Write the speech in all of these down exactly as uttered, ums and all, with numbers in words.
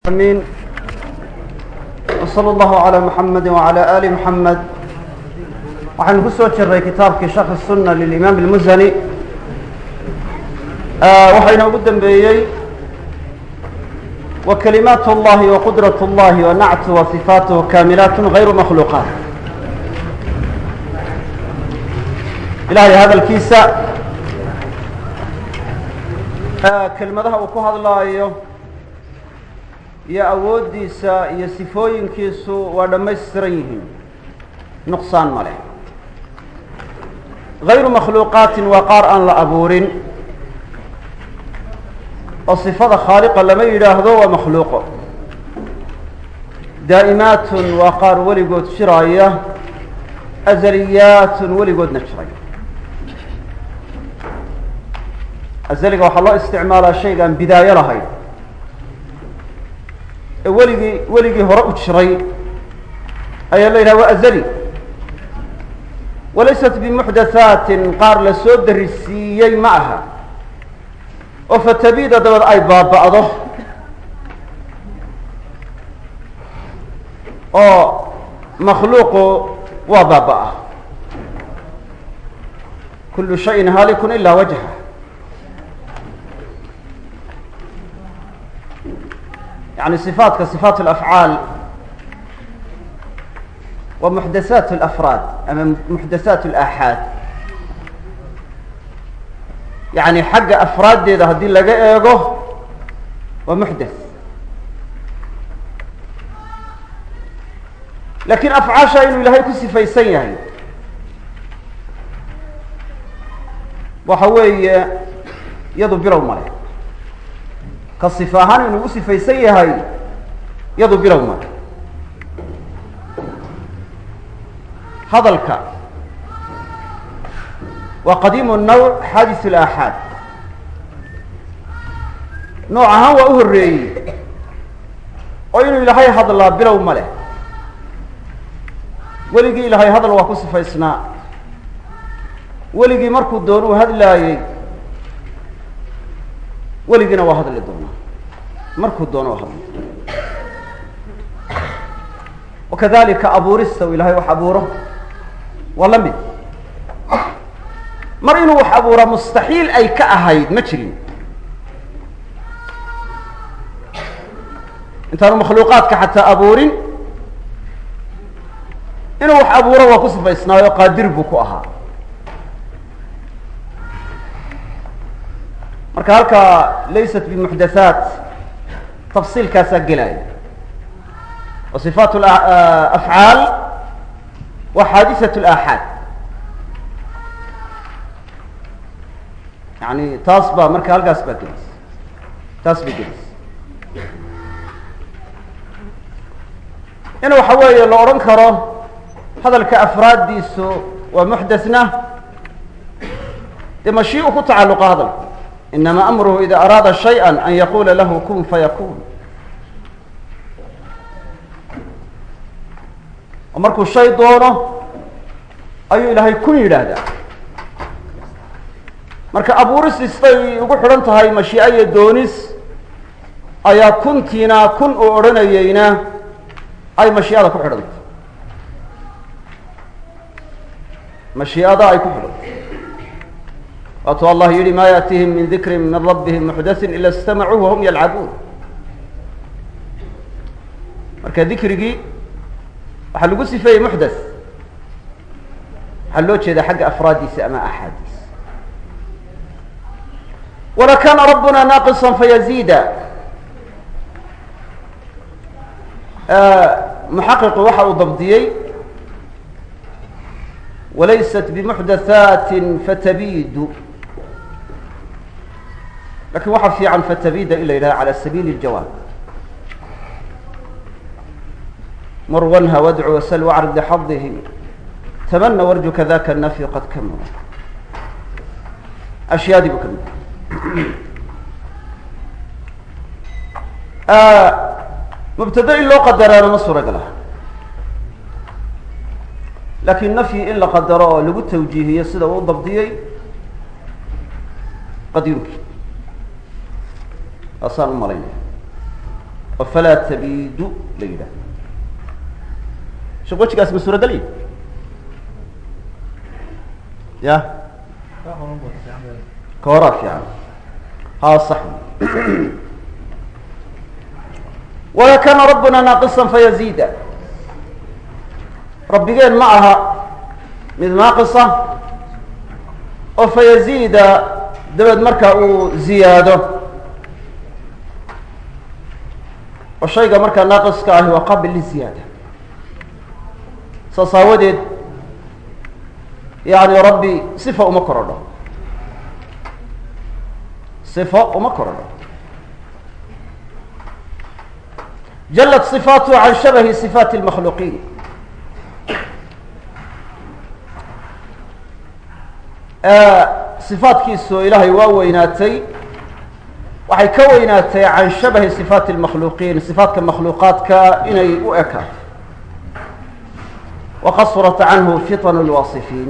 آمين. وصلى الله على محمد وعلى آل محمد. waxaynu ku soo jirray kitaabkii sharh الsunna lilimaam اlmusani waxaa inoogu dambeeyey wa kalimaat اllahi wa qudraة اllahi wa nactu wa صifaatuhu kaamilaat غayru makhluuqaat. ilahay hadalkiisa kelmadaha uu ku hadlaayo iyo awooddiisa iyo sifooyinkiisu waa dhammaystiran yihiin, nuqsaan ma leh. غayru makhluuqaatin waa qaar aan la abuurin oo sifada khaaliqa lama yidhaahdo waa makhluuqo. daa'imaatun waa qaar weligood jiraaya, azaliyaatun weligoodna jiray. azaliga waxaa loo isticmaalaa shaygaan bidaayo lahayn ee weligii weligii hore u jiray ayaa la yidhaha waa azali. walaysat bimuxdathaatin qaar la soo darisiiyey ma aha oo fatabiida dabad ay baaba'do oo makhluuqu waa baaba'a. kullu shayin haalikun ilaa wajha. yani صifaatka صifaat اlafcaal wa muxdathaat اlafraad ama muxdathaat اlaaxaad. yani xagga afraaddeeda haddii laga eego waa muxdath, lakiin afcaasha inuu ilaahay ku sifaysan yahay waxa weeye iyadu bilow male. ka sifa ahaan inuu u sifaysan yahay iyadu bilow male. hadalka waa qadiimu nawc xaadiثu اlaaxaad. nooc ahaan waa u horeeyey oo inuu ilaahay hadlaa bilow ma leh. weligii ilaahay hadal waa ku sifaysnaa, weligii markuu doonuu hadlaayey, weligiina waa hadli doonaa markuu doono waa hadli. wakadalika abuurista uu ilahay wax abuuro waa la mid. mar inuu wax abuura mustaxiil ay ka ahayd ma jirin. intaanu makhluuqaadka xataa abuurin inuu wax abuuro waa ku sifaysnaayo qaadir buu ku ahaa. marka halkaa laysat bimuxdathaat tafsiilkaasaa gelaya. wa صifaat afcaal wa xaadiثaة اlaaxaad. yani taas baa marka halkaas baa gelaysa taas bay gelaysa. in waxa weeye la odhan karo hadalka afraaddiisu waa muxdaثna dee mashii'u ku tacalluqa hadalku. inama amruhu ida araada shayئa an yaqula lahu kun fayakun. oo markuu shay doono ayuu ilaahay kun yidhaahdaa. marka abuuris istay ugu xidhan tahay mashii'a iyo doonis ayaa kuntiina kun uu odhanayeyna ay mashii'ada ku xidhan tahay. mashii'ada ay ku xidhan tahay. waatuu allah yihi ma yaأtihim min dikri min rabbihim muxdathin ila اstamacuuh wahum yalcabuun. marka dikrigii waxaa lagu sifeeyey muxdath, waxaa loo jeedaa xagga afraaddiisa ama axaadiisa. wala kana rabbuna naaqisa fayaziida. muxaqiqu waxa uu dabdiyey walaysat bimuxdathaati fatabiidu, lakin waxa fiican fatabiida in la yidhaha cala sabiili اljawaab. mur wanha wadcu wasal wacrid lixadihi tamana warju kadaka nafyu qad kamula. ashyaadii buu ka mid mubtada in loo qadaraana ma suuragal ah, lakin nafyi in la qadaro oo lagu tawjiihiyo sida uu dabdiyey qadiimkii asaan u malaynaya. oo falaa tabiidu la yidhaah sheekh wejigaas ma suuragelya ya ka horaa fiican haa sax wala kana rabbuna naaqisa fayaziida rabbigeen ma aha mid naaqisa oo fayaziida dabeed markaa uu ziyaado oo shayga markaa naaqiska ahi waa qaabil liziyaada saas aawadeed yani rabbi sifa uma korodho sifa uma korodho jalat صifaatu can shabahi صifaati اlmakhluuqiin صifaatkiisu ilaahay waa weynaatay waxay ka weynaatay can shabahi صifaati اlmakhluuqiin صifaatka makhluuqaadka inay u ekaato waqasurat canhu fitan اlwaasifiin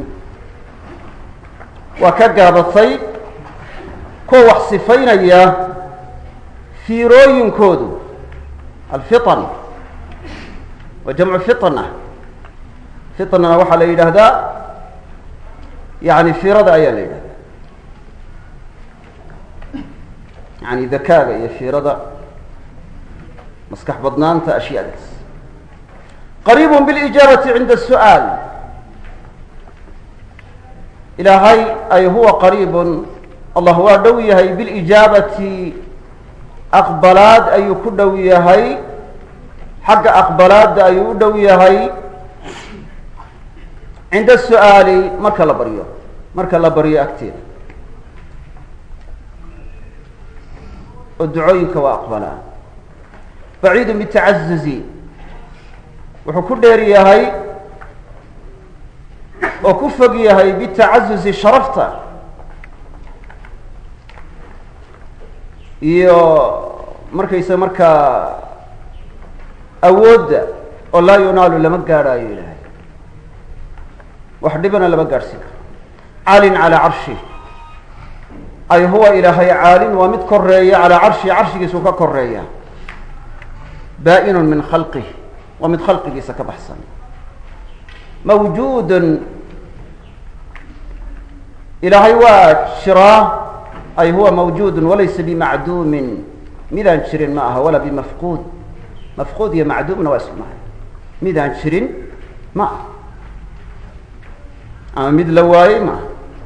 waa ka gaabatay kuwa wax sifaynaya fiirooyinkoodu alfitan waa jamcu fitna fitnana waxaa la yidhaahdaa yani fiirada ayaa la yidhahdaa yani dakaaga iyo fiirada maskax badnaanta ashyaadaas qariib bilijaabati cinda الsu'aal ilaahay ay huwa qariib allah waa dhow yahay bilijaabati aqbalaad ayuu ku dhow yahay xagga aqbalaadda ayuu u dhow yahay cinda su'aali marka la baryo marka la baryo agteeda oo ducooyinka waa aqbalaa baciidu bitacazuzi wuxuu ku dheer yahay oo ku fog yahay bitacazuzi sharafta iyo markaysa markaa awoodda oo laa yunaalu lama gaadhaayo ilaahay wax dhibana lama gaadhsiin karo caalin calaa carshih ay huwa ilaahay caalin waa mid koreeya calaa carshihi carshigiisuu ka koreeya baa-inun min khalqih waa mid khalqigiisa ka baxsan mawjuudun ilaahay waa jiraa ay huwa mawjuudun walaysa bimacduumin midaan jirin ma aha walaa bimafquud mafquud iyo macduumna waa isku mahay midaan jirin ma aha ama mid la waayey ma aha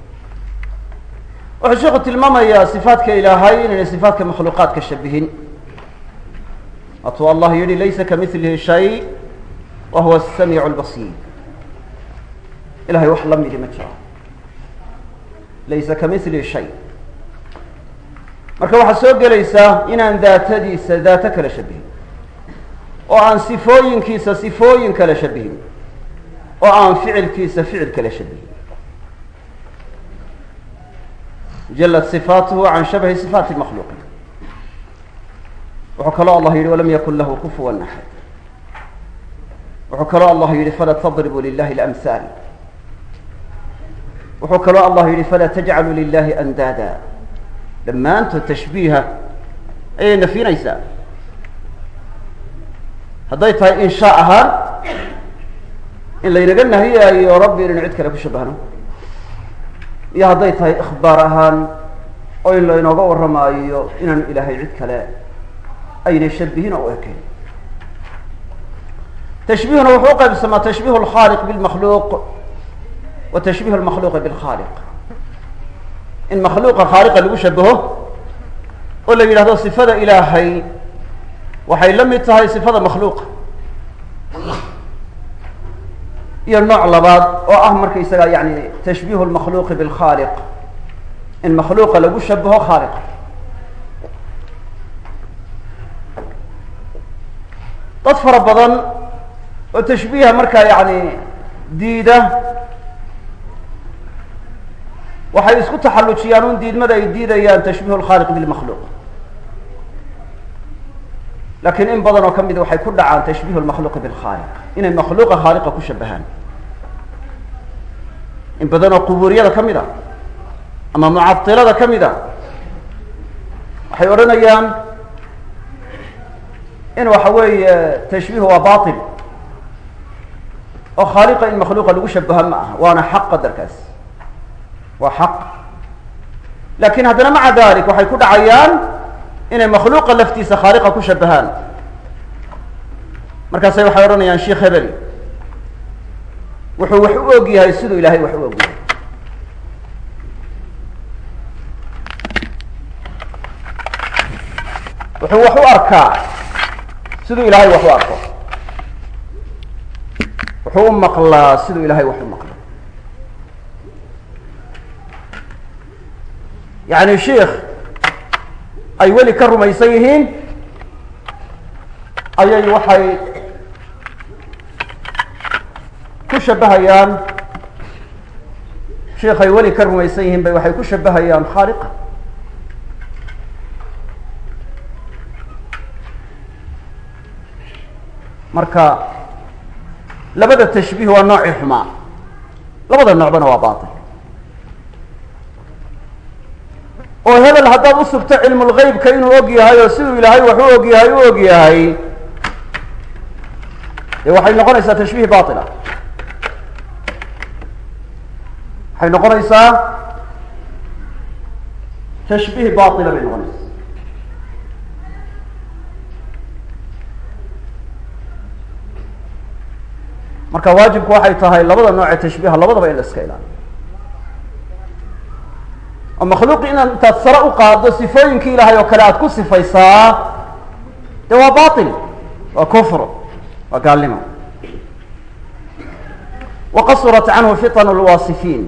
wuxuu sheeku tilmaamayaa صifaatka ilaahay inayna صifaatka makhluuqaadka shabihin atuu allah yihi laysa kamilihi shay wa huwa الsamiic اlbasiir ilahay wax la midi ma jiro laysa kamilihi shay marka waxaa soo gelaysaa inaan daatadiisa daato kala shabihin oo aan sifooyinkiisa sifooyin kala shabihin oo aan ficilkiisa ficil kala shabihin jalat صifaatuhu can shabahi صifaati اmakhluuqiin wuxuu kaloo allah yihi walam yakun lahu kufuwa axad wuxuu kaloo allah yihi falaa tadribuu lilahi اlamhaal wuxuu kaloo allah yihi falaa tajcaluu lilahi andaada dhammaantood tashbiiha ayay nafinaysaa hadday tahay inshaa ahaan in laynaga nahiyaayo rabbi inaynu cid kale ku shabahno iyo hadday tahay ikhbaar ahaan oo in laynooga warramaayo inaanu ilaahay cid kale aynay shabihin oo u ekayn tashbiihuna wuxuu uqaybsamaa tashbiih اlkhaaliq bilmakhluuq wa tashbiih اlmakhluuqi bilkhaaliq in makhluuqa khaaliqa lagu shabaho oo la yidhahdo sifada ilaahay waxay la mid tahay sifada makhluuqa iyo nooc labaad oo ah markaysaga yani tashbiih اlmakhluuqi bilkhaaliq in makhluuqa lagu shabaho khaaliqa dad fara badan oo tashbiiha markaa yani diida waxay isku taxallujiyaan un diidmada ay diidayaan tashbiih اlkhaaliq bilmakhluuq lakin in badan oo kamida waxay ku dhacaan tashbiih اlmakhluuqi bilkhaaliq inay makhluuqa khaaliqa ku shabahaan in badan oo qubuuriyada ka mid a ama mucatilada ka mid a waxay odhanayaan in waxa weeye tashbiih waa batil oo khaaliqa in makhluuqa lagu shabaha ma aha waana xaq qadarkaas waa xaq lakin haddana maca dalik waxay ku dhacayaan inay makhluuqa laftiisa khaaliqa ku shabahaan markaasay waxay odhanayaan sheikh hebel wuxuu wax u og yahay siduu ilahay wax u og yahay wuxuu wax u arkaa siduu ilahay wax u arko wuxuu u maqlaa siduu ilahay wax u maqlo yani sheikh ay weli ka rumaysan yihiin ayay waxay ku shabahayaan sheikh ay weli ka rumaysan yihiin bay waxay ku shabahayaan khaaliqa marka labada tashbiih waa noocii xumaa labada noocbana waa batil oo hebel haddaad u sugto cilmulgeybka inuu og yahay oo siduu ilaahay wax u og yahay u og yahay dee waxay noqonaysaa tashbiih batila waxay noqonaysaa tashbiih batila bay noqonaysaa marka waajibku waxay tahay labada nooc ee tashbiiha labadaba in la iska ilaaliyo oo makhluuqi inaad intaad sare u qaado sifooyinkii ilahay oo kale aad ku sifaysaa dee waa batil waa kufr waa gaalnimo waqasurat canhu fitan lwaasifiin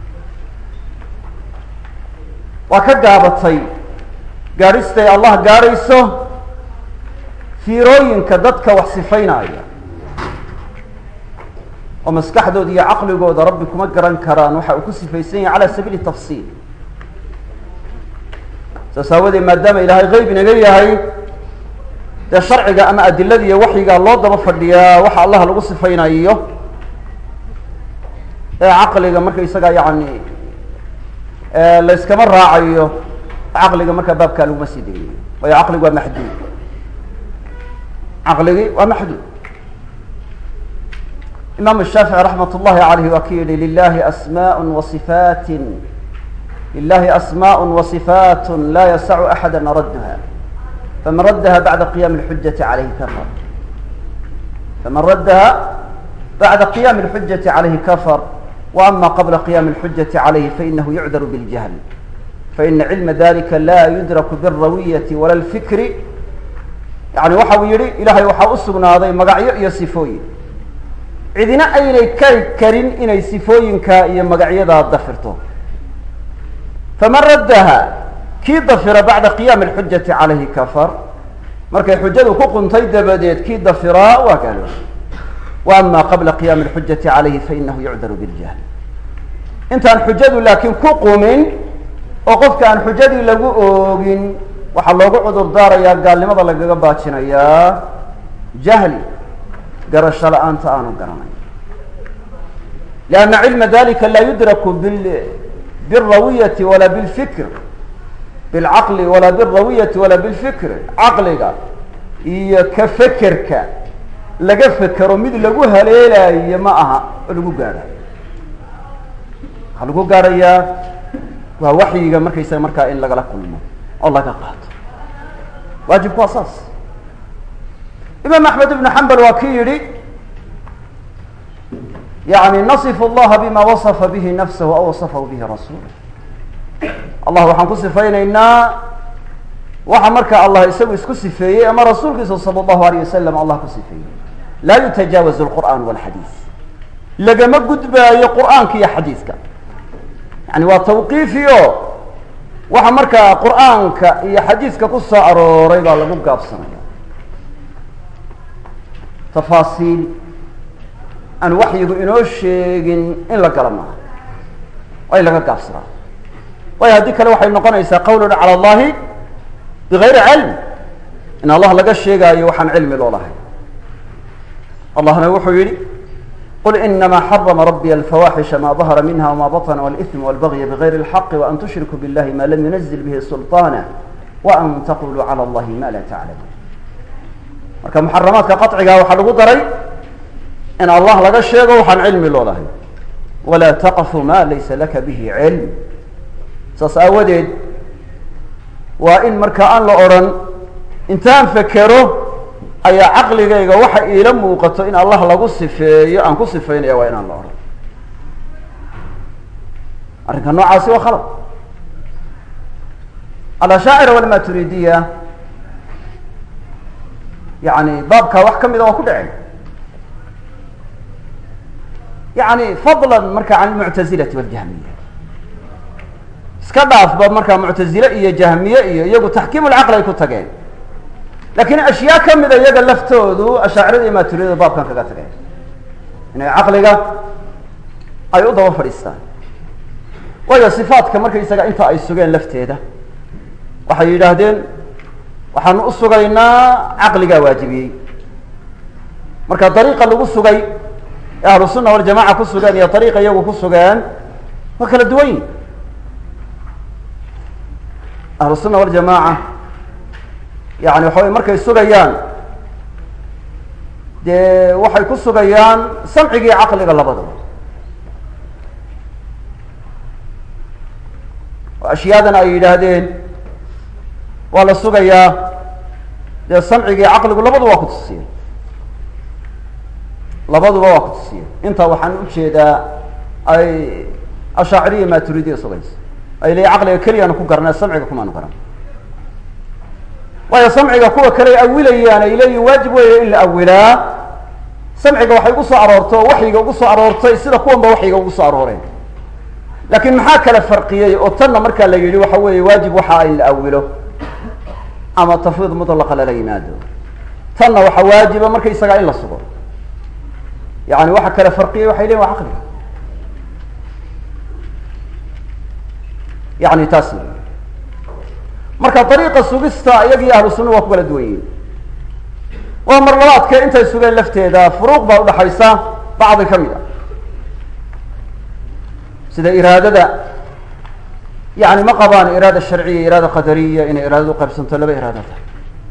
waa ka gaabatay gaadhistay allah gaadhayso fiirooyinka dadka wax sifaynaya oo maskaxdooda iyo caqligooda rabbi kuma garan karaan waxa uu ku sifaysan yahay cala sabiili tafsiil saas aawadeed maadaama ilaahay geyb inaga yahay dee sharciga ama adilada iyo waxyiga loo daba fadhiyaa waxa allah lagu sifaynayo ee caqliga marka isaga yani la iskama raacayo caqliga markaa baabkaa laguma sii degayo waayo caqligu waa maxduud caqligi waa maxduud imam الshaafiعي raxmat اllahi عalayh waa ki yihi lilahi asmaء وصifaat lilahi asmaء وصifaat la yasacu axada radha faman raddaha bacda qiyam اlxujaةi عalayhi kafar faman raddaha bacda qiyam اlxujaةi عalayhi kafar وama qabla qiyam اlxujaةi عalayhi fainahu yucdar bاljahl faina cilma dalika la yudraku bالrawiyaةi wala اlfikri yani waxa uu yihi ilahay waxaa usugnaaday magacyo iyo sifooyin cidina aynay kari karin inay sifooyinka iyo magacyadaa dafirto faman raddaha kii dafira bacda qiyaami اlxujati calayhi kafar markay xujadu ku quntay dabadeed kii dafiraa waa gaaloobay wa ama qabla qiyaami اlxujati calayhi fainahu yucdaru biljahl intaan xujadu laakiin ku qumin oo qofka aan xujadii lagu oogin waxaa loogu cudur daarayaa gaalnimada lagaga baajinayaa jahli garasho la-aanta aanu garanayn lianna cilma dalika laa yudraku biاlrawiyati walaa bilfikr bilcaqli walaa biاlrawiyati walaa bilfikr caqliga iyo ka fekerka laga fekero mid lagu haleelayo ma aha oo lagu gaadhayo waxaa lagu gaadhayaa waa waxyiga markaysaga markaa in lagala kulmo oo laga qaato waajibku waa saas imaam axmed ibnu xambal waa ki yihi yani nasifu allaha bima wasafa bihi nafsahu aw wasafahu bihi rasuulah allah waxaan ku sifaynaynaa waxa marka allah isagu isku sifeeyey ama rasuulkiisa sala allahu alayh wasalam allah ku sifeeyey laa yutajaawazu lqur'an walxadiis lagama gudbaayo qur'aanka iyo xadiiska yani waa tawqiifi o waxa markaa qur'aanka iyo xadiiska ku soo arooray baa lagu gaabsanaya tafaasiil aan waxyigu inoo sheegin in la gala maaha waa in laga gaabsadaa waayo haddii kale waxay noqonaysaa qawlun cala allahi bigayri cilm in allah laga sheegaayo waxaan cilmi loo lahay allahna wuxuu yihi qul inama xarama rabbiy alfawaxisha ma dahara minha wma baطna wاlإثm wاlbagya bغayri اlxaqi وan tushrikuu biاllahi ma lam yunazil bihi sulطana وan taquluu calى اllahi ma la taclamuun marka muxaramaadka qaطciga waxaa lagu daray in allah laga sheego waxaan cilmi loo lahayn walaa taqfu ma laysa laka bihi cilm saas aawadeed waa in marka aan la odhan intaan fekero ayaa caqligayga waxa iila muuqato in allah lagu sifeeyo aan ku sifeynaya waa inaan la odhan arrinka noocaasi waa khalad alashaacira walmaturidiya yani baabkaa wax kamida waa ku dhaceen yani fadlan marka can lmuctazilati waljahmiya iska dhaafba markaa muctazile iyo jahmiye iyo iyagu taxkiim lcaqli ay ku tageen lakin ashyaa kamida iyaga laftoodu ashaacirada iyo maturidada baabkan kaga tageen inay caqliga ay u daba fadhiistaan waayo sifaatka markaysaga inta ay sugeen lafteeda waxay yidhaahdeen waxaanu u sugaynaa caqligaa waajibiyey marka dariiqa lagu sugay ee ahlu sunna waljamaca ku sugeen iyo dariiqa iyagu ku sugeen waa kala duwan yihin ahlu sunna waljamaca yani waxa wey markay sugayaan dee waxay ku sugayaan samcigii caqliga labadaba oo ashyaadana ay yidhaahdeen waa la sugayaa dee samcigii caqligu labaduba waa ku tusiyey labaduba waa ku tusiyey intaa waxaan ujeedaa ay ashaaciriya maturidiya sugayso ay leeyiin caqliga keliyaanu ku garanay samciga kumaanu garan waayo samciga kuwa kale awilayaan ay leeyihin waajib weeye in la awilaa samciga waxay ugu soo aroorto waxyiga ugu soo aroortay sida kuwan ba waxyiga ugu soo arooreen laakin maxaa kala farqiyey oo tanna markaa la yidhi waxa weeye waajib waxa in la awilo ama tafwiid mutlaqa lala yimaado tanna waxa waajiba markaysagaa in la sugo yani waxa kala farqiyey waxay leyihin waa caqliga yani taas marka dariiqa sugista iyagii ahlu sunna waa ku kala duwan yihin waa mar labaadke intay sugeen lafteeda furuuq baa udhaxaysa bacdi kamid a sida iraadada yani ma qabaan iraada sharciya iraada qadariya inay iraadadu qaybsanto laba iraada tahay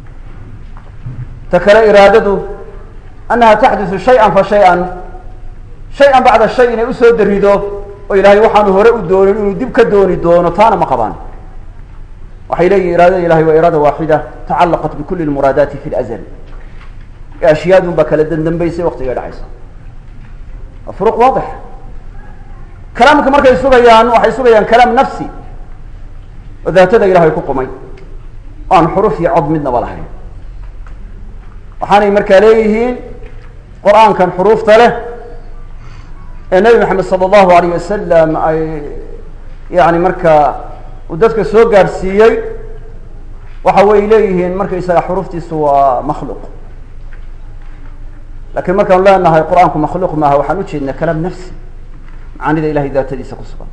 ta kale iraadadu annaha taxdusu shay-an fa shay-an shay-an bacda shay inay usoo darido oo ilaahay waxaanu hore u doonin inuu dib ka dooni doono taana ma qabaan waxay leeyihin iraadada ilahay waa iraada waaxida tacalaqat bikuli lmuraadaati fi lazl ee ashyaadun baa kala dandambaysay waktiga dhacaysa waa furuq waadix kalaamka markay sugayaan waxay sugayaan kalaam nafsi oo daatada ilahay ku qumay o aan xuruf iyo cod midnaba lahayn waxaanay markaa leeyihiin qur-aankan xuruufta leh ee nebi maxamed sala allahu alayh wasalam ay yani markaa uu dadka soo gaadhsiiyey waxa way leeyihiin markaysaga xuruftiisu waa makhluuq lakin markaanu leenahay qur-aanku makhluuq maaha waxaan ujeednaa kalaam nafsi macaanida ilahay daatadiisa ku sugan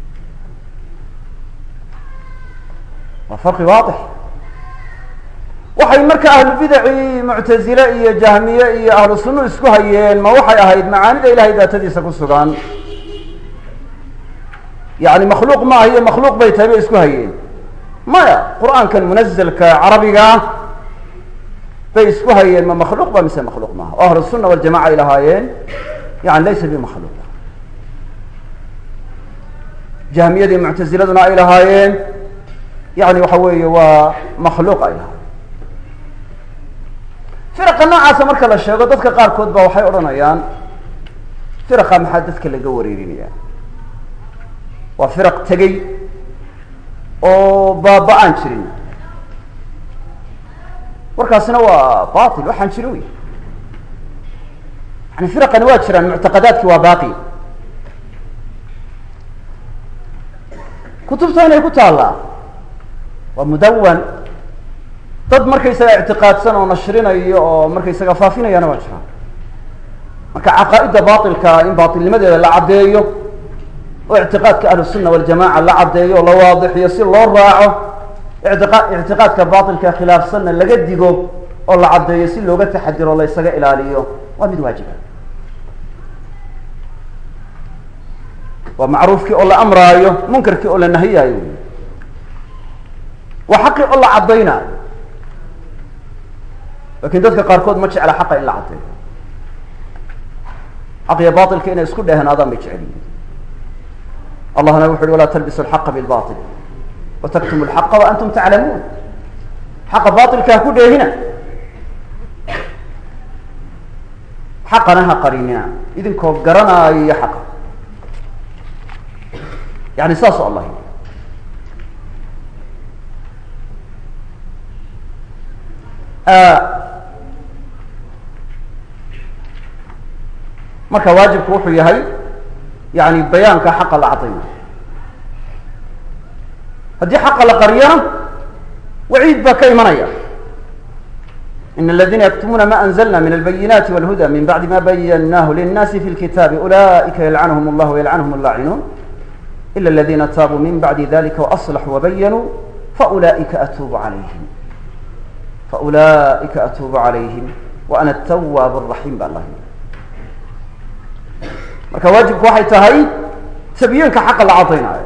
waa farqi waadix waxay marka ahlulbidaci muctazile iyo jahmiye iyo ahlu sunnu isku hayeen ma waxay ahayd macaanida ilahay daatadiisa ku sugan yani makhluuq maaha iyo makhluuq bay tahay bay isku hayeen maya qur-aankan munazalka carabiga bay isku hayeen ma makhluuq ba mise makhluuq maaha oo ahlu sunna waljamaca ay lahaayeen yani laysa bimakhluuq jahmiyadii muctaziladuna ay lahaayeen yani waxa weeye waa makhluuq ay lahaayeen firaqa noocaasa marka la sheego dadka qaarkood ba waxay odhanayaan firaqa maxaa dadka laga wareerinaya waa firaq tegey oo baaba-aan jirin warkaasina waa batil waxaan jiro wey yani firaqani waa jiraan muctaqadaadki waa baaqi kutubta inay ku taallaa waa mudawan dad markaysaga ictiqaadsan oo nashrinayo oo markaysaga faafinayana waa jiraan marka caqaa'idda batilka in batilnimadeeda la caddeeyo oo ictiqaadka ahlusunna waljamaca la caddeeyo oo la waadixiyo si loo raaco itiqa ictiqaadka batilka khilaafsanna laga digo oo la caddeeyo si looga taxadiro la ysaga ilaaliyo waa mid waajiba waa macruufkii oo la amraayo munkarkii oo la nahiyaayo waa xaqii oo la caddaynaayo lakin dadka qaarkood ma jecla xaqa in la caddeeyo xaq iyo bailka inay isku dheehanaadaan bay jecel yihiin allahna wuxu uhi walaa talbisu alxaqa bilbail wataktumu alxaqa waantum taclamuun xaqa bailka ha ku dheehina xaqana ha qarinina idinkoo garanaayo xaqa yani saasoo allah yii marka waajibku wuxuu yahay yani bayaanka xaqa la cadaynayo haddii xaqa la qariyana waciid baa ka imanaya in اladina yaktumuna ma anzlna min albayinati wاlhuda min bacdi ma bayanahu liلnasi fi اlkitabi ulaئika yalcanhm اllah وyalcanhm اllacinuun ila اladina taabuu min bacdi dalika وaصlaxuu وbayanuu faulaئika atuubu عalayhim faulaئika atuubu عalayhim وأna التwaab الرaحيم ba allah marka waajibku waxay tahay tabyiinka xaqa la cadaynayo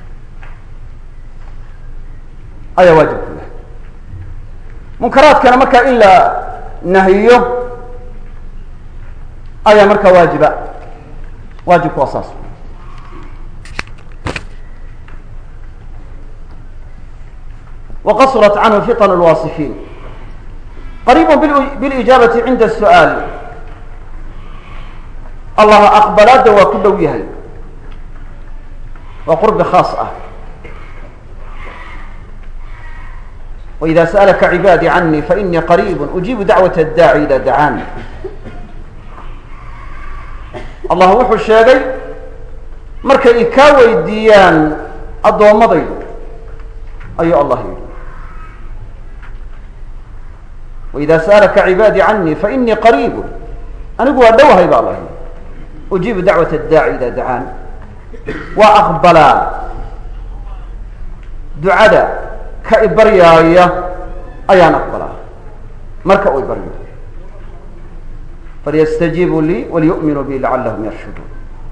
ayaa waajib ku yahay munkaraadkana marka in la nahiyo ayaa marka waajiba waajibku waa saas وqasrat canhu fiطn الwaصifiin qariib biاlijaabati cinda الsu'aal allah aqbalaadda waa ku dhow yahay waa qurbi khaas ah وإida sأlka cibaadii canii faإnii qariib ujiibu dacwaة الdaaci ida dacaan allah wuxuu sheegay markay ikaa weydiiyaan addoommadaydu ayuu allah yihi وإida sأlka cibaadii canii faإnii qariib anigu waa dhowahay ba allah yihi ujiibu dacwaة الdaaci ida dacaan waa aqbalaa ducada ka ibaryaaya ayaan aqbalaa marka u ibaryo falyastajiibuu lii waliyu'minuu bi lacalahum yarshuduun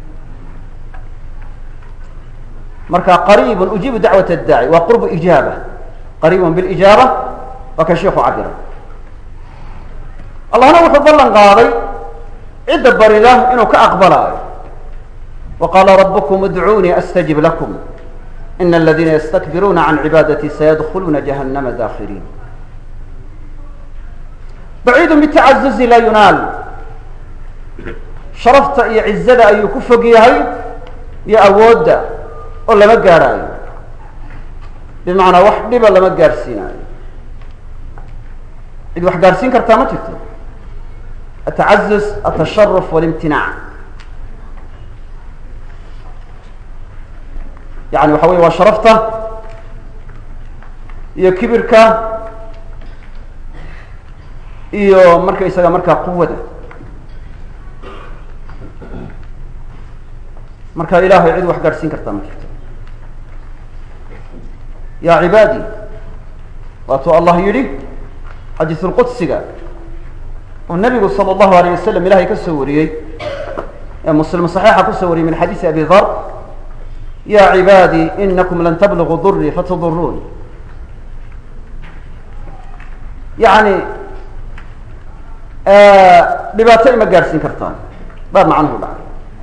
marka qariib ujiibu dacwaة الdaaci waa qurbu ijaaba qariib biاlijaaba waa ka sheikhu cabira allahna wuxuu ballan qaaday cidda barida inuu ka aqbalaayo waqaala rabkum udcuunii astajib lakum in اladina ystakbiruuna can cibaadati sayadkuluuna jahannama dakhiriin baciidu bitacazuzi laa yunaal sharafta iyo cizada ayuu ku fog yahay iyo awoodda oo lama gaadhaayo bimacnaa wax dhiba lama gaadhsiinaayo cid wax gaadhsiin kartaa ma jirto atacazuz atasharuf walimtinaac yani waxa wey waa sharafta iyo kibirka iyo markaysaga markaa quwada marka ilahay cid wax gaadhsiin kartaa ma jirto ya cibaadi waatuu allah yidhi xadiisu lqudsiga oo nabigu salى اllahu alayه wasalam ilahay ka soo wariyey ee muslim صaxiixa kusoo wariyey min xadiisi abi dar ya cibaadii inakum lan tablغuu durii fatduruun yani dhibaato ima gaadhsiin kartaan baa macnuhu dhacay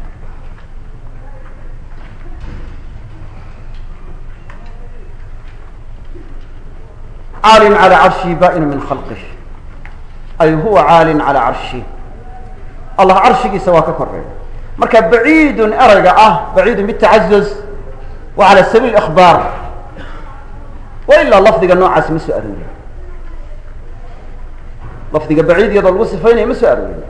caalin calى carshii ba'inu min khalqih ay huwa caalin calى carshih allah carshigiisa waa ka koreeya marka baciidun erayga ah baciidun bitacazuz wa calى sabiil ikhbaar wa ilaa lafdiga noocaasi ma soo aroori lafdiga baciid iyadoo lagu sifaynayo ma soo aroori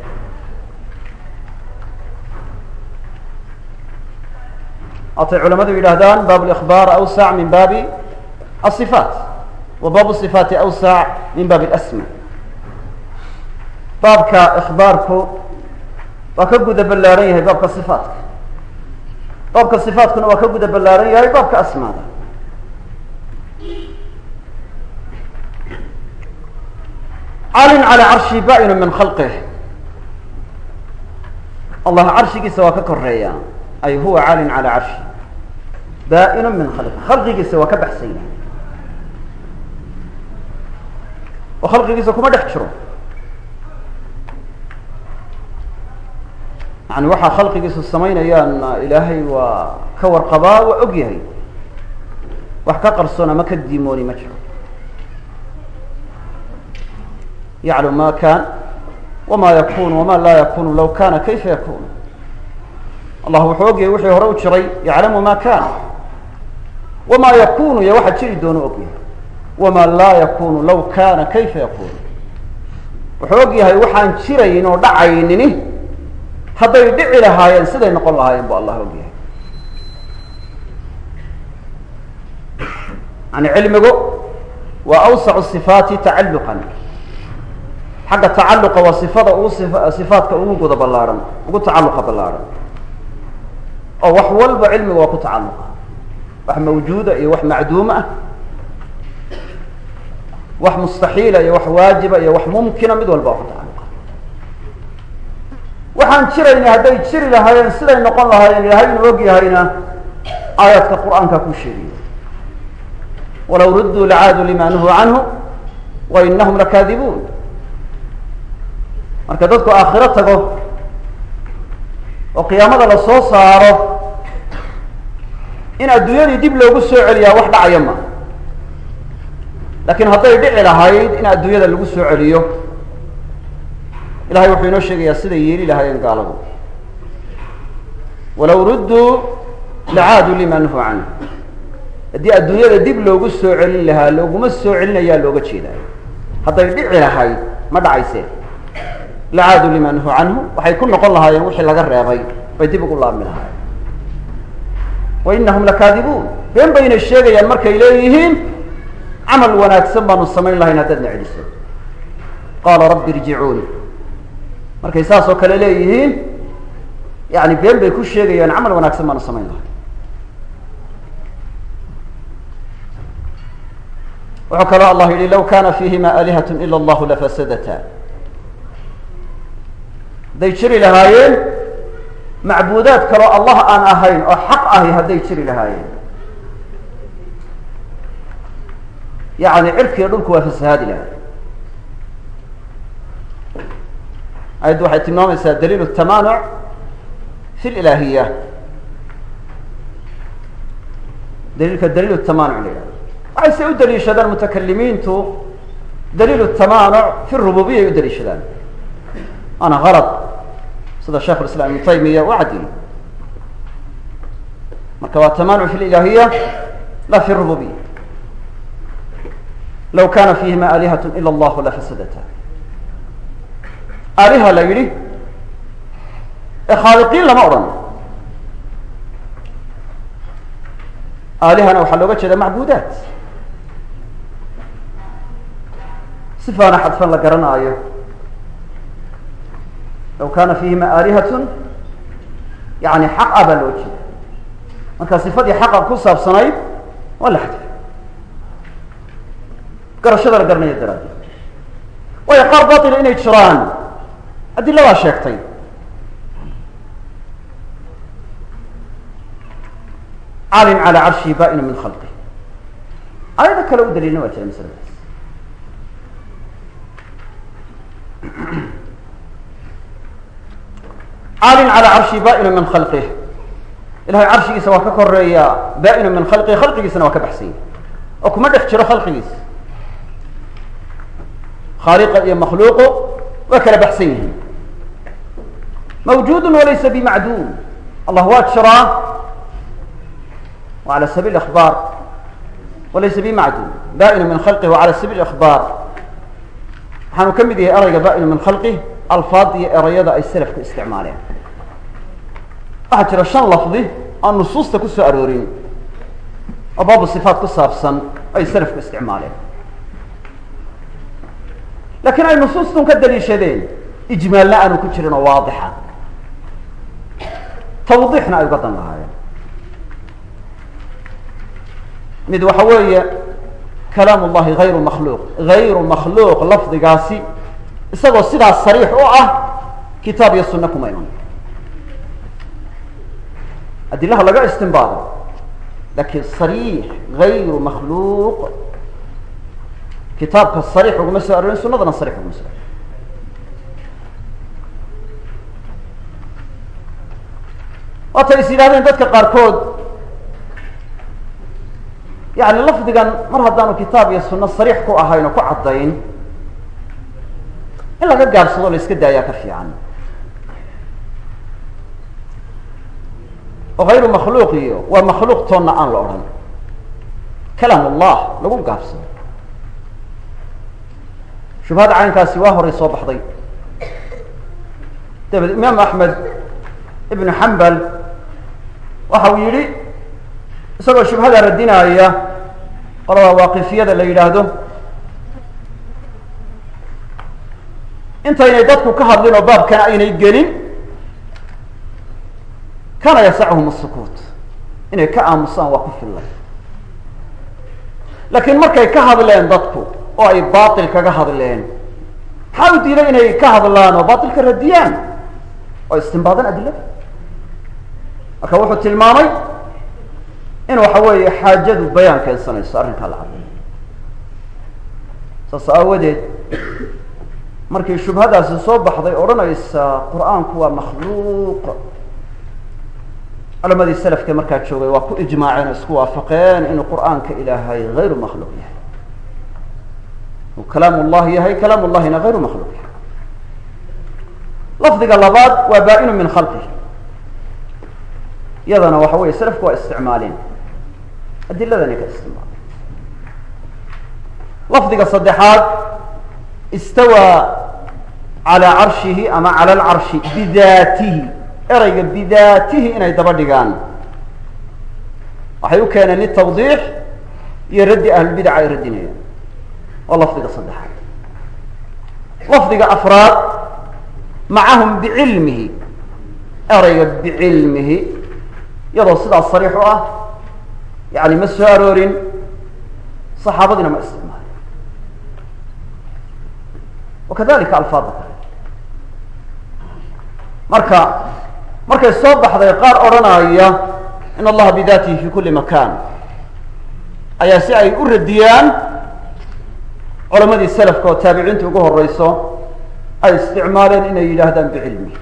atay culamadu yidhaahdaan baab اlإkhbaar awsac min baabi الصifaat wa baab الصifaati awsac min baabi اlasma baabka ikhbaarku waa ka guda ballaaran yahay baabka صifaatka baabka صifaatkuna waa ka guda ballaaran yahay baabka asmaada caalin calى carshi ba'inu min khalqih allah carshigiisa waa ka koreeya ay huwa caalin calى carshi ba'inu min khalqih khalqigiisa waa ka baxsan yahay oo khalqigiisa kuma dhex jiro yani waxaa khalqigiisu samaynayaan ilaahay waa ka warqabaa waa og yahay wax ka qarsoon ama ka diimooni ma jiro yaclam ma kan wama yakun wama laa yakunu law kana kayfa yakun allah wuxuu og yahay wixii hore u jiray yaclamu ma kan wama yakunu iyo waxa jiri doono og yahay wama laa yakunu law kana kayfa yakun wuxuu og yahay waxaan jirayn oo dhacaynini hadday dhici lahaayeen siday noqon lahaayeen bu allah og yahay yani cilmigu waa awsacu sifaati tacalluqan xagga tacalluqa waa sifada ugu sifaadka ugu guda ballaaran ugu tacalluqa ballaaran oo wax walba cilmiga waa ku tacalluqa wax mawjuuda iyo wax macduuma ah wax mustaxiila iyo wax waajiba iyo wax mumkina mid walba waa ku tacalluqa waxaan jirayna hadday jiri lahaayeen siday noqon lahaayeen ilahaynu og yahayna aayaadka qur-aanka ku sheegiyo walaw rudduu lacaaduu lima nuhuu canhu wa inahum lakaadibuun marka dadku aakhiro tago oo qiyaamada la soo saaro in adduunyadii dib loogu soo celiyaa wax dhacaya ma laakiin hadday dhici lahayd in adduunyada lagu soo celiyo ilahay wuxuu inoo sheegayaa siday yeeli lahaayeen gaaladu walaw rudduu lacaaduu lima nuhuu canhu haddii adduunyada dib loogu soo celin lahaa looguma soo celinayaa looga jeedaayo hadday dhici lahayd ma dhacaysee lacaaduu lima nuhuu canhu waxay ku noqon lahaayeen wixii laga reebay bay dib ugu laabmi lahaayeen wa inahum lakaadibuun been bayna sheegayaan markay leeyihiin camal wanaagsan baanu samayn lahayn haddaadna celiso qaala rabbi irjicuuni markay saas oo kale leeyihiin yani been bay ku sheegayaan camal wanaagsan baanu samayn lahayn wuxuu kaloo allah yihi law kana fiihima aalihat ila allahu lafasadata hadday jiri lahaayeen macbuudaad kaloo allah aan ahayn oo xaq ahi hadday jiri lahaayeen yani cirkiiyo dhulku waa fasahaadi lahay ayaddu waxay tilmaamaysaa daliil tamanuc fi lilaahiya daliilka daliil tamanuc la yihahdo waxay se u daliishadaan mutakalimiintu daliil tamanuc fi rububiya ay u daliishadaan ana alad sida sheikh islam ibnu taymiya u cadiyey marka waa tamanuc fi lilaahiya la fi rububiya law kana fiihima aalihat ila allahu lafasadata aaliha la yidhi ee khaaliqiin lama odhan aalihana waxaa looga jeeda macbuudaat sifaana xadfan la garanaayo law kana fiihima aalihatun yani xaqa baa loo jeeda marka sifadii xaqa ku saabsanayd waa la xadfay garashada la garanaya daraaddeed waayo qaar batila inay jiraan adiladaa sheegtay caalim calى carshihi ba'inu min khalqih aayado kale u daliilna waa jira masaladaas caalim calى carshihi ba'inu min khalqih ilahay carshigiisa waa ka koreeya ba'inu min khalqihi khalqigiisana waa ka baxsanya oo kuma dhex jiro khalqigiisa khaaliqa iyo makhluuqu waa kala baxsan yihiin mawjuud walaysa bimacduum allah waa jiraa وعلى سبيل الإخبار وليس بمعدوم بائن من خلقه وعلى سبيل الإخبار waxaanu ka mid yahay erayga ba'in min khalqih alfaad iyo erayada ay salafku isticmaaleen waxaa jira shan lafdi aan nusuusta ku soo aroorin oo baabu sifaat ku saabsan ay salafku isticmaaleen laakiin ay nusuustun ka daliishadeen ijmaalna aanu ku jirin oo waadixa tawdiixna ay uga dan lahaayeen mid waxa weeye kalaam ullahi hayru makhluuq hayru makhluuq lafdigaasi isagoo sidaas sariix u ah kitaab iyo sunna kuma iman adilaha laga istinbaado lakin sariix hayru makhluuq kitaabka sariix uguma soo arorin sunadana sariix uguma soo arorin waatay is yidhahdeen dadka qaarkood yani lafdigan mar haddaanu kitaab iyo sunno sariix ku ahayn oo ku caddayn in laga gaabsado la iska daayaa ka fiican oo hayru makhluuq iyo waa makhluuq toonna aan la odhan kalaam ullah lagu gaabsado shubhada caynkaasi waa horay soo baxday dabeed imaam axmed ibnu xambal waxa uu yidhi isagoo shubhada radinaya qolada waaqifiyada la yidhaahdo intaynay dadku ka hadlin oo baabkana aynay gelin kana yasachuhum asukuut inay ka aamusaan waa ku fillay laakiin markay ka hadleen dadku oo ay baatil kaga hadleen maxaa u diiday inay ka hadlaan oo baatilka radiyaan oo istinbaadaan adilada marka wuxuu tilmaamay in waxa weeye xaajadu bayaan keensanayso arrinkaa la cadday saas aawadeed markii shubhadaasi soo baxday odhanaysa qur-aanku waa makhluuq culamadii salafka markaa joogay waa ku ijmaaceen oo isku waafaqeen inuu qur-aanka ilaahay hayru makhluuq yahay uu kalaam ullah yahay kalaam ullahina hayru makhluuq yahay lafdiga labaad waa baa-inu min khalqihi iyadana waxa weye salafku waa isticmaaleen adiladani ka isticmaalen lafdiga saddexaad istawaa calaa carshihi ama cala alcarshi bidaatihi ereyga bidaatihi inay daba dhigaan waxay u keeneen litawdiix iyo raddi ahlulbidaca ay radinayaan waa lafdiga saddexaad lafdiga afraad macahum bicilmihi ereyga bicilmihi iyadoo sidaas sariix u ah yani ma soo aroorin saxaabadiina ma isticmaalin wakadalika alfaada kale marka markay soo baxday qaar odhanaya in allaha bidatihi fi kuli makan ayaa si ay u radiyaan culamadii salafka oo taabiciinta ugu horeyso ay isticmaaleen inay yidhaahdaan bicilmi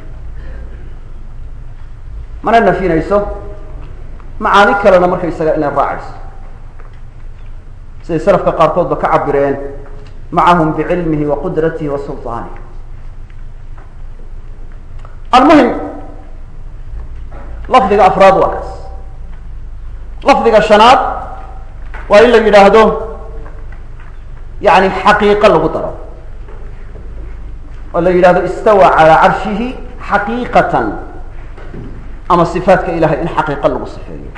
mana nafinayso macaani kalena markaysaga inay raacayso siday salafka qaarkoodba ka cabireen macahum bicilmihi wa qudratihi wa sulطaanihi almuhim lafdiga afraad waa kaas lafdiga shanaad waa in la yidhaahdo yani xaqiiqo lagu daro oo la yidhahdo istawa calaa carshihi xaqiiqatan ama صifaatka ilahay in xaqiiqo lagu sifeeyo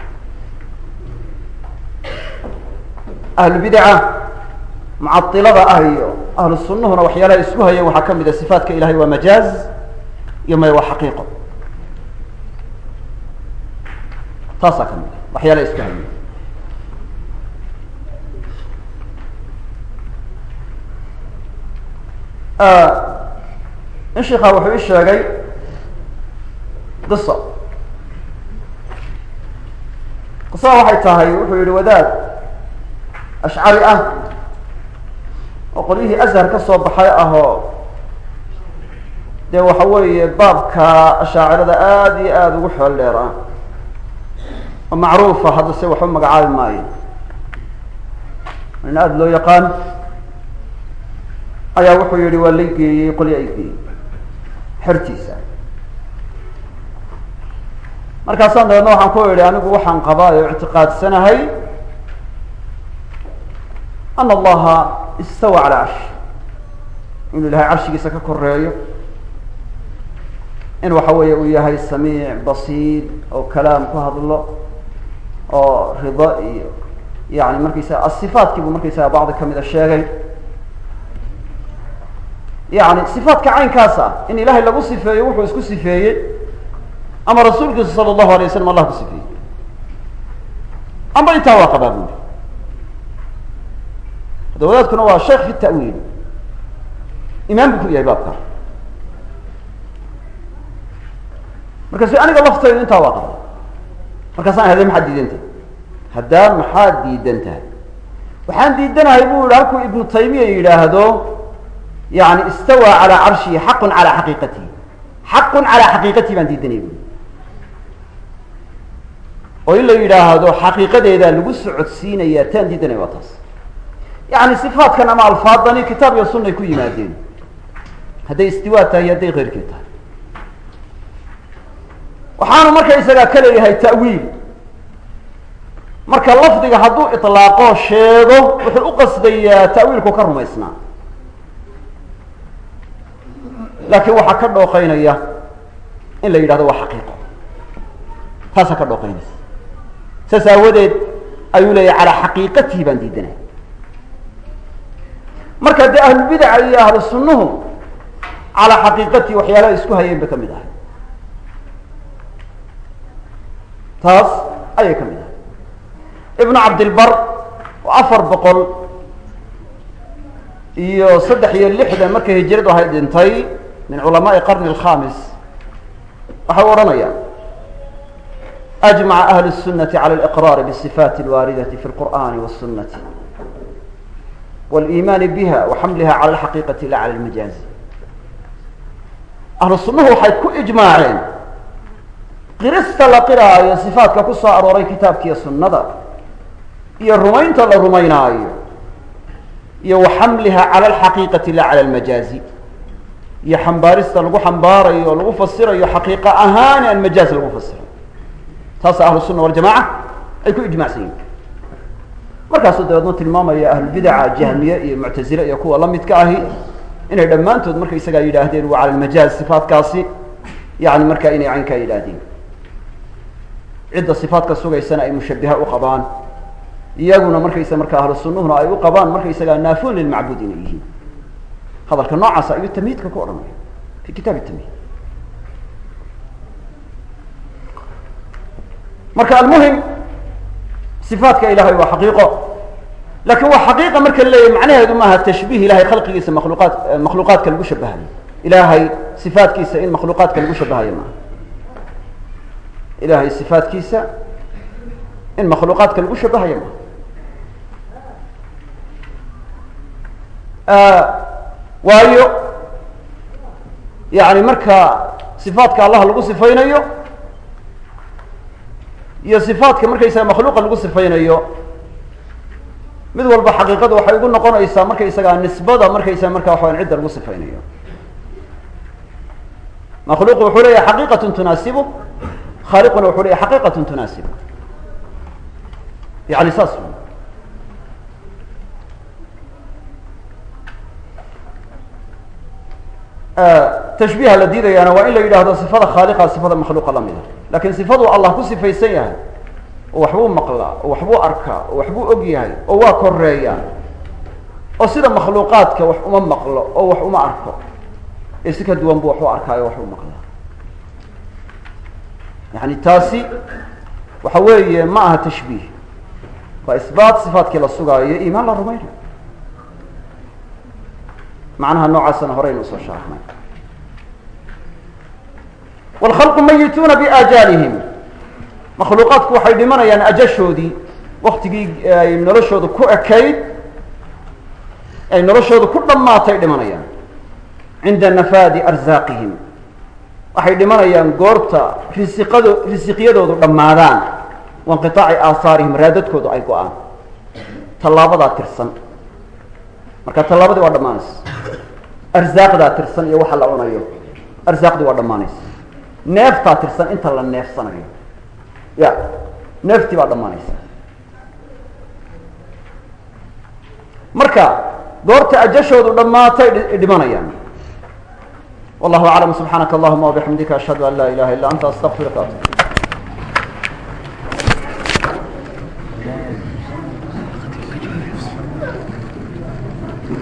ahlubidaca mucailada ah iyo ahlu sunnahuna waxyaalaha isku hayeen waxaa ka mid a صifaatka ilahay waa majaaz iyo may waa xaqiiqo taasaa ka mid a waxyaalaha isku hayeen in sheika wuxuu ii sheegay qisa qisada waxay tahay wuxuu yihi wadaad ashcari ah oo qolyihii azhar ka soo baxay ahoo dee waxa weeye baabka ashaacirada aada iyo aada ugu xeel dheer ah oo macruufa hadda se waxba magacaabi maayo in aada loo yaqaan ayaa wuxuu yihi waa la geeyey qolya ay geeyey xertiisa markaasaan dabeedna waxaan ku idhi anigu waxaan qabaa oo ictiqaadsanahay ana allaha istawa calaa carshi inuu ilahay carshigiisa ka koreeyo in waxa weeye uu yahay samiic basiir oo kalaam ku hadlo oo rido iyo yani markaysaga asifaatkiibuu markaysaga bacdi kamida sheegay yani صifaatka caynkaas ah in ilahay lagu sifeeyo wuxuu isku sifeeyey ama rasuulkiisa salى الlahu alay waslam allah ku sifeeyey amba intaa waa qabaa buli hadda wadaadkuna waa sheekh fi ta'wiil imaam buu ku yahay baabka markaasu aniga laftaydu intaa waa qabaa markaasaan hade maxaad diidan tahay haddaa maxaad diidan tahay waxaan diidanahay bu yihi halkuu ibnu taymiya yidhaahdo yani istawى calى carshihi xaqu calى xaqiiqatihi xaqu calى xaqiiqatihi baan diidanaya bui oo in la yidhaahdo xaqiiqadeedaa lagu socodsiinayaa taan diidanay waa taas yacni sifaatkan ama alfaadani kitaab iyo sunay ku yimaadeen hadday istiwaa tahay iyo hadday keyrkeed tahay waxaanu marka isagaa ka leeyahay ta'wiil marka lafdiga hadduu iطlaaqo sheego wuxuu u qasdayaa ta'wiilku ka rumaysnaa laakiin waxaa ka dhooqeynaya in la yidhahdo waa xaqiiqo taasaa ka dhooqeynaysa saas aawadeed ayuu leeyahy calaa xaqiiqatihi baan diidanay marka dee ahlulbidaca iyo ahlu sunnuhu calaa xaqiiqatihi waxyaalaha isku hayeen bay ka mid ahay taas ayay ka mid ahay ibnu cabdilbar oo afar boqol iyo saddex iyo lixdan markay hijradu ahay dhintay min culamaai qarni alkhamis waxau odhanaya ajmaca ahlu الsunati calى اliqraari bالصifaati اlwaaridati fi اlqur'ani wالsunati wاliimaani biha waxamliha cala اlxaqiiqati la cala اlmajaazi ahlu sunnuhu waxay ku ijmaaceen qirista la qiraayo sifaatka ku soo arooray kitaabkiiyo sunnada iyo rumaynta la rumaynaayo iyo waxamliha cala alxaqiiqati la cala almajaazi iyo xambaarista lagu xambaarayo o lagu fasirayo xaqiiqa ahaan aan majaaz lagu fasiro taasa ahlu sunna waljamaca ay ku ijmacsan yihin markaasuu dabeedna tilmaamaya ahlubidaca jahmiye iyo muctazile iyo kuwa la midka ahi inay dhammaantood markaysagaa yidhaahdeen waa cala almajaaz sifaatkaasi yani markaa inay caynkaa yidhaahdeen cidda sifaatka sugaysana ay mushabiha u qabaan iyaguna markaysa markaa ahlu sunnuhuna ay u qabaan markaysagaa naafuun lilmacbuud inay yihiin hadalka noocaasa ayuu tamhiidka ku odhanaya fi kitaab tamhiid marka almuhim sifaatka ilahay waa xaqiiqo lakin waa xaqiiqa marka laleeyahy macnaheedu maaha tashbiih ilahay khalqigiisa makhluuqaad makhluuqaadka lagu shabahayo ilahay sifaatkiisa in makhluuqaadka lagu shabahayo maaha ilahay sifaatkiisa in makhluuqaadka lagu shabahayo maaha waayo yani marka sifaatka allah lagu sifaynayo iyo sifaatka markaysaga makhluuqa lagu sifaynayo mid walba xaqiiqada waxay ugu noqonaysaa markaysagaa nisbada markaysaga marka waxawan cidda lagu sifaynayo makhluuqu wuxuu leeyahay xaqiiqatun tunaasibu khaaliquna wuxuu leeyahay xaqiiqatun tunaasibu yani saas tashbiiha la diidayaana waa in la yidhaahdo sifada khaaliqa sifada makhluuqa lamida lakin sifadu allah ku sifaysan yahay oo waxbuu maqlaa oo waxbuu arkaa oo waxbuu og yahay oo waa koreeya oo sida makhluuqaadka wax uma maqlo oo wax uma arko ee si ka duwan buu wax u arkaayo wax u maqlaa yani taasi waxa weeye ma aha tashbiih waa isbaat sifaatkii la sugaayo iyo iimaan la rumaynayo macnaha noocaasana horeynu usoo sharaxnay wاlkhalqu mayituuna biaajaalihim makhluuqaadku waxay dhimanayaan ajashoodii waktigii ay noloshooda ku ekayd ay noloshooda ku dhammaatay dhimanayaan cinda nafaadi arsaaqihim waxay dhimanayaan goorta risiqado risiqyadoodu dhammaadaan wainqiطaaci aahaarihim raadadkoodu ay go-aan tallaabadaa tirsan marka tallaabadii waa dhammaanaysa arsaaqdaa tirsan iyo waxa la cunayo arsaaqdii waa dhammaanaysa neeftaa tirsan inta la neefsanayo ya neeftii baa dhammaanaysa marka goorta ajashoodu dhammaatay dhimanayaan wallahu aclam subxaanaka allahuma wabixamdika ashhadu an laa ilaha illa anta astaqfiruka atub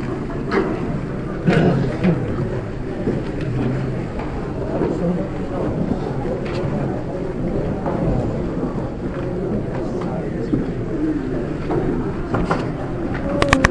Thank you.